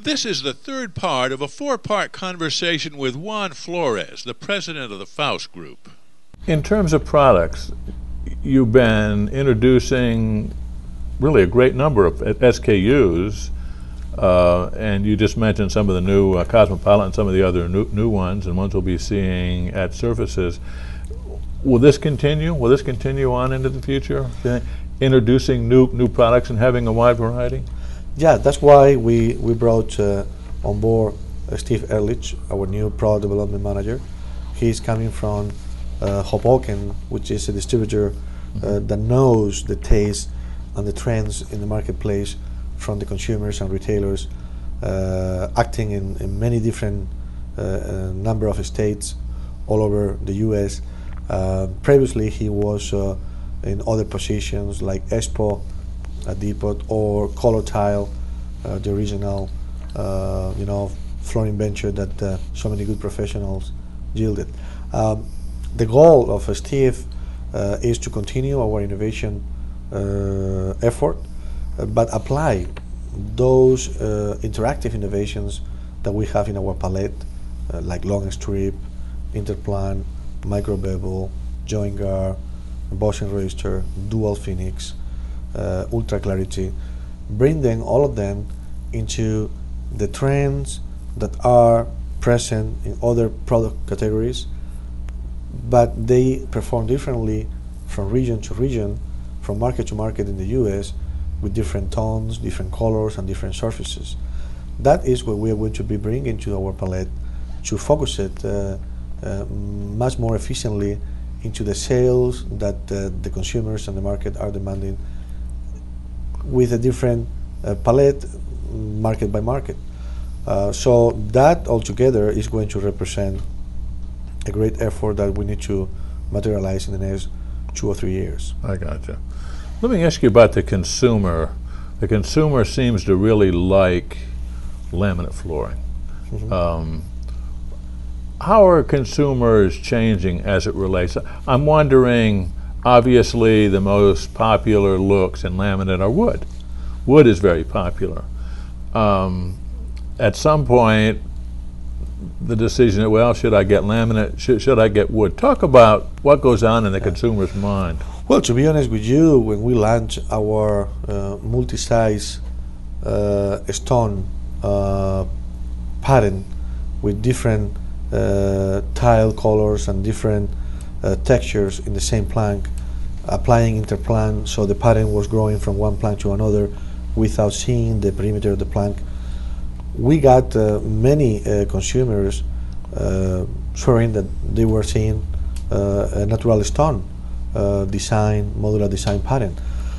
This is the third part of a four-part conversation with Juan Flores, the president of the Faust Group. In terms of products, you've been introducing really a great number of SKUs, and you just mentioned some of the new Cosmopolitan, some of the other new ones, and ones we'll be seeing at Surfaces. Will this continue? Will this continue on into the future? Introducing new products and having a wide variety? Yeah, that's why we brought on board Steve Ehrlich, our new product development manager. He's coming from Hoboken, which is a distributor that knows the taste and the trends in the marketplace from the consumers and retailers, acting in many different number of states all over the U.S. Previously, he was in other positions like Expo, Depot, or Color Tile, the original, flooring venture that so many good professionals yielded. The goal of Steve is to continue our innovation effort, but apply those interactive innovations that we have in our palette, like long strip, interplan, micro bevel, joint guard, embossing register, dual phoenix, ultra clarity, bring them, all of them, into the trends that are present in other product categories, but they perform differently from region to region, from market to market in the US, with different tones, different colors, and different surfaces. That is what we are going to be bringing to our palette to focus it much more efficiently into the sales that the consumers and the market are demanding, with a different palette, market by market. So that altogether is going to represent a great effort that we need to materialize in the next 2 or 3 years. I gotcha. Let me ask you about the consumer. The consumer seems to really like laminate flooring. Mm-hmm. How are consumers changing as it relates? I'm wondering, obviously the most popular looks in laminate are wood. Wood is very popular. At some point, the decision, well, should I get laminate, should I get wood? Talk about what goes on in the consumer's mind. Well, to be honest with you, when we launched our multi-size stone pattern with different tile colors and different textures in the same plank, applying interplan, so the pattern was growing from one plank to another without seeing the perimeter of the plank. We got many consumers swearing that they were seeing a natural stone design, modular design pattern.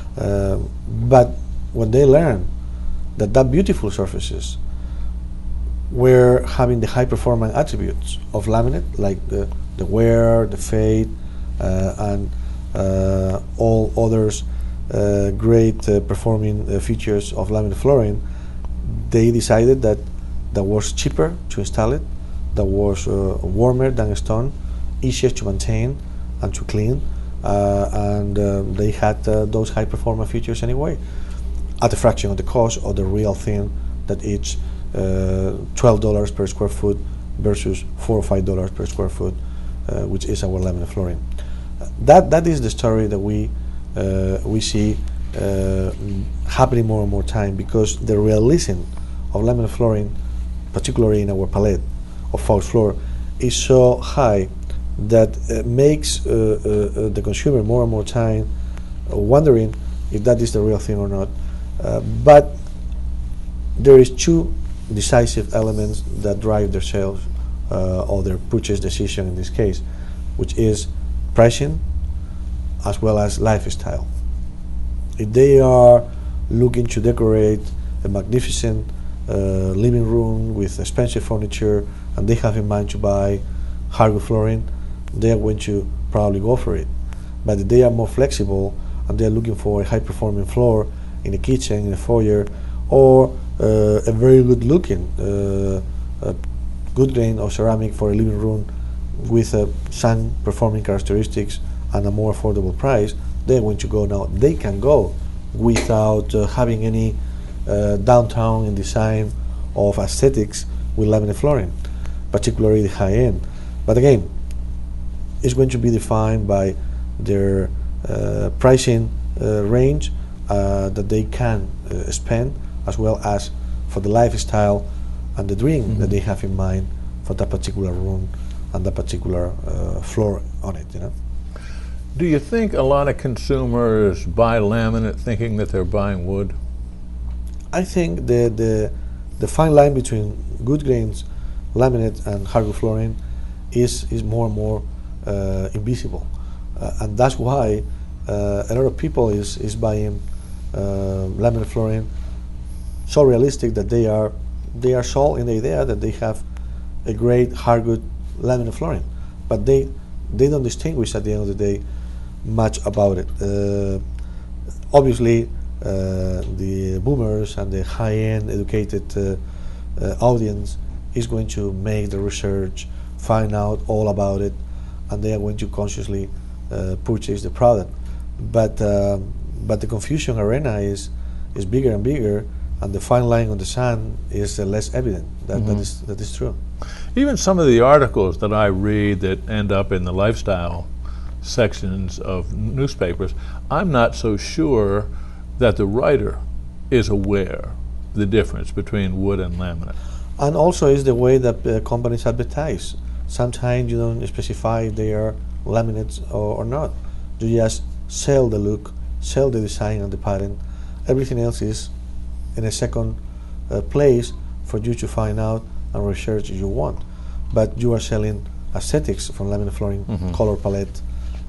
But when they learned that beautiful surfaces were having the high performance attributes of laminate, like the wear, the fade, and all others great performing features of laminate flooring, they decided that was cheaper to install it, that was warmer than stone, easier to maintain and to clean, and they had those high performance features anyway, at a fraction of the cost of the real thing that it's $12 per square foot versus $4 or $5 per square foot, which is our laminate flooring. That is the story that we see happening more and more time, because the realism of laminate flooring, particularly in our palette of Faust floor, is so high that makes the consumer more and more time wondering if that is the real thing or not. But there is two decisive elements that drive their sales or their purchase decision in this case, which is pricing as well as lifestyle. If they are looking to decorate a magnificent living room with expensive furniture and they have in mind to buy hardwood flooring, they are going to probably go for it. But if they are more flexible and they are looking for a high performing floor in a kitchen, in a foyer, or a very good looking good grain of ceramic for a living room with some performing characteristics and a more affordable price, they're going to go now. They can go without having any downtown in design of aesthetics with laminate flooring, particularly the high end. But again, it's going to be defined by their pricing range that they can spend, as well as for the lifestyle and the dream that they have in mind for that particular room and that particular floor on it. Do you think a lot of consumers buy laminate thinking that they're buying wood? I think the fine line between good grains, laminate, and hardwood flooring is more and more invisible, and that's why a lot of people is buying laminate flooring so realistic that they are sold in the idea that they have a great hardwood laminate flooring, but they don't distinguish at the end of the day much about it. Obviously, the boomers and the high-end educated audience is going to make the research, find out all about it, and they are going to consciously purchase the product. But the confusion arena is bigger and bigger, and the fine line on the sand is less evident. That is true. Even some of the articles that I read that end up in the lifestyle sections of newspapers, I'm not so sure that the writer is aware the difference between wood and laminate. And also is the way that companies advertise. Sometimes you don't specify if they are laminates or not. You just sell the look, sell the design and the pattern. Everything else is in a second place for you to find out and research if you want. But you are selling aesthetics from laminate flooring, color palette,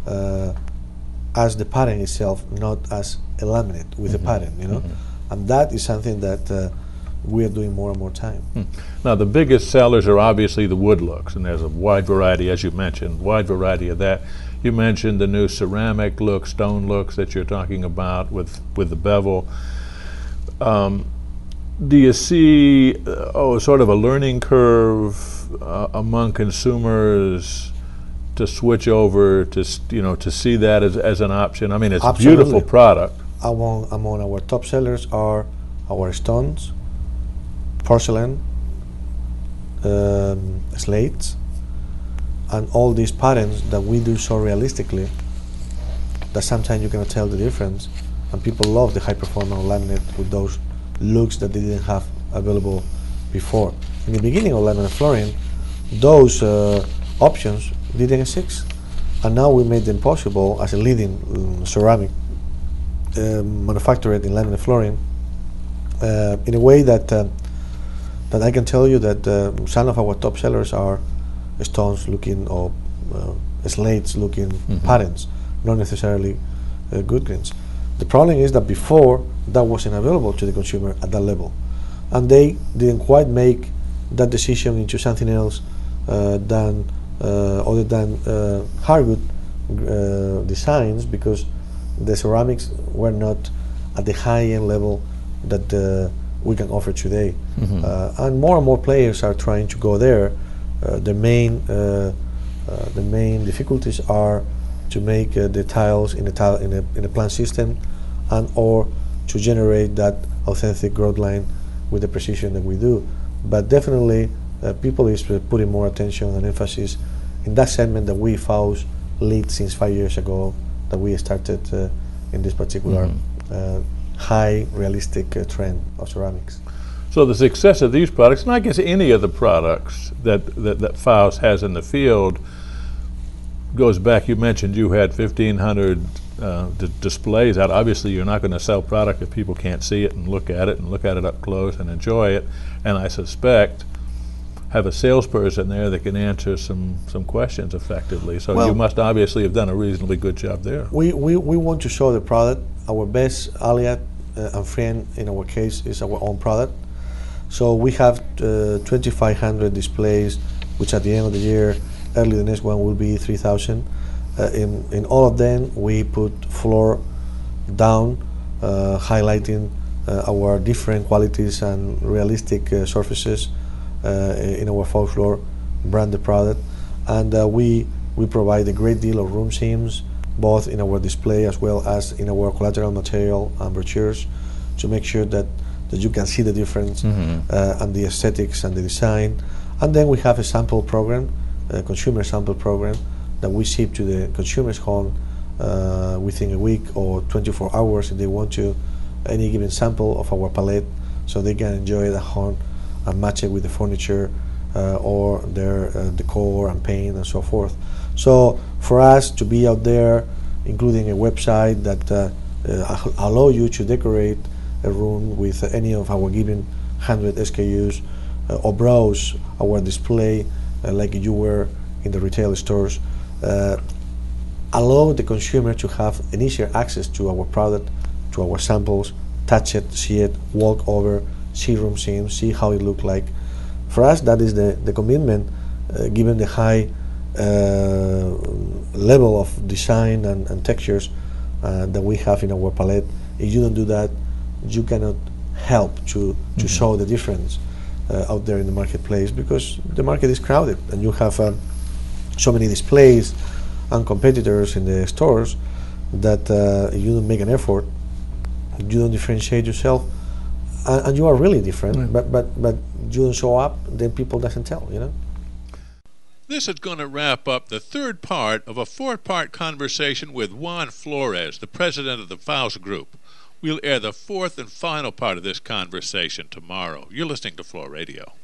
as the pattern itself, not as a laminate with a pattern, and that is something that we are doing more and more time. Now, the biggest sellers are obviously the wood looks, and there's a wide variety, as you mentioned, wide variety of that. You mentioned the new ceramic looks, stone looks that you're talking about with the bevel. Do you see sort of a learning curve among consumers to switch over to see that as an option? I mean, it's Absolutely. a beautiful product. Among our top sellers are our stones, porcelain, slates, and all these patterns that we do so realistically that sometimes you cannot tell the difference, and people love the high performance laminate with those looks that they didn't have available before. In the beginning of laminate flooring, those options didn't exist, and now we made them possible as a leading ceramic manufacturer in laminate flooring, in a way that I can tell you that some of our top sellers are stones looking or slates looking patterns, not necessarily good grains. The problem is that before that wasn't available to the consumer at that level, and they didn't quite make that decision into something else than other than hardwood designs, because the ceramics were not at the high-end level that we can offer today. And more players are trying to go there. The main difficulties are to make the tiles in a plan system, and or to generate that authentic growth line with the precision that we do. But definitely, people is putting more attention and emphasis in that segment that we found lead since 5 years ago, that we started in this particular high realistic trend of ceramics. So the success of these products, and I guess any of the products that Faust has in the field, goes back. You mentioned you had 1,500 displays out. Obviously, you're not going to sell product if people can't see it and look at it up close and enjoy it. And I suspect have a salesperson there that can answer some questions effectively. So you must obviously have done a reasonably good job there. We want to show the product. Our best ally and friend in our case is our own product. So we have 2,500 displays, which at the end of the year, early the next one will be 3,000. In all of them, we put floor down, highlighting our different qualities and realistic surfaces in our Faust floor branded product. And we provide a great deal of room seams, both in our display as well as in our collateral material and brochures, to make sure that that you can see the difference and the aesthetics and the design. And then we have a sample program, a consumer sample program, that we ship to the consumer's home within a week or 24 hours if they want to, any given sample of our palette, so they can enjoy it at home and match it with the furniture or their decor and paint and so forth. So for us to be out there, including a website that allow you to decorate a room with any of our given 100 SKUs or browse our display like you were in the retail stores, allow the consumer to have an easier access to our product, to our samples, touch it, see it, walk over, see room scene, see how it look like. For us, that is the commitment, given the high level of design and textures that we have in our palette. If you don't do that, you cannot help to show the difference out there in the marketplace, because the market is crowded and you have so many displays and competitors in the stores that if you don't make an effort, you don't differentiate yourself, and you are really different, but you don't show up, then people doesn't tell, you know. This is going to wrap up the third part of a four-part conversation with Juan Flores, the president of the Faust Group. We'll air the fourth and final part of this conversation tomorrow. You're listening to Flow Radio.